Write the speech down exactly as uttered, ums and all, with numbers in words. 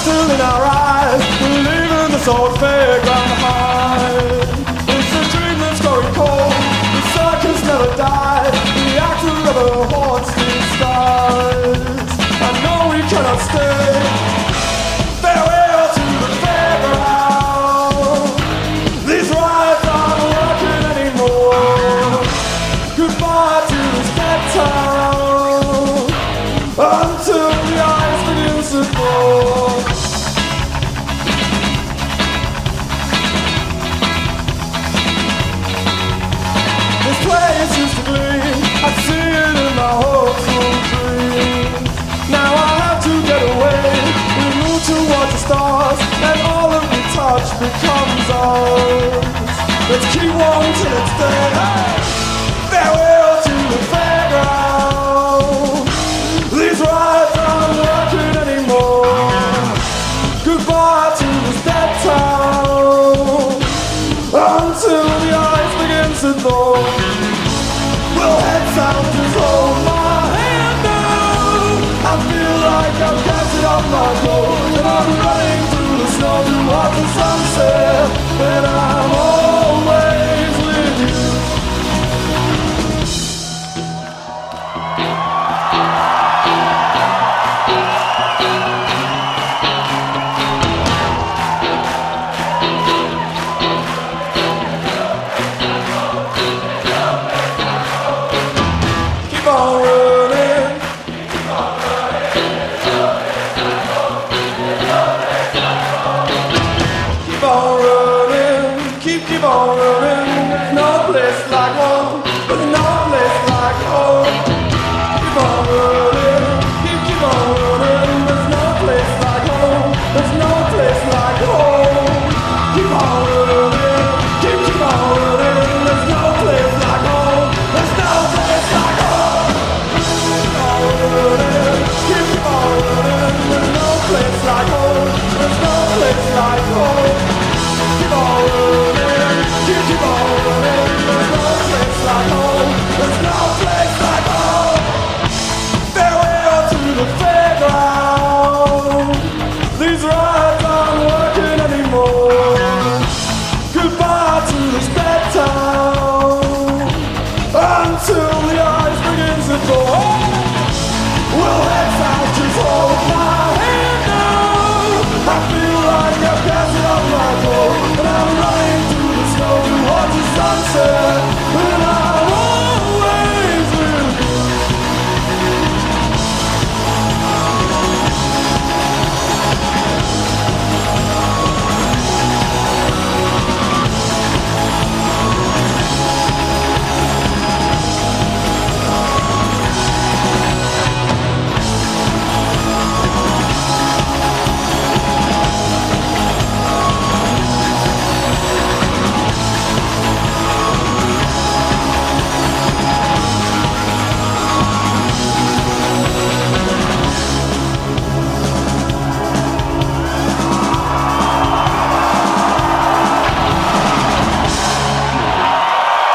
still in our eyes. We're leaving this old fairground behind. It's a dream that's growing cold. The circus never died. The actor never haunts these skies. I know we cannot stay. Farewell to the fairground. These rides aren't working anymore. Goodbye to this dead town. Until the ice begins to fall. This place used to gleam. I see it in my hopeful dreams. Now I have to get away. We move towards the stars, and all that we touch becomes ours. Let's keep walking till it's day. Hey! Farewell to the fairground. These rides aren't working anymore. Goodbye to this dead town. Until the ice begins to thaw. We'll head south, just hold my hand now. I feel like I've casted off my coat, and I'm running through the snow to watch the sunset. And I'm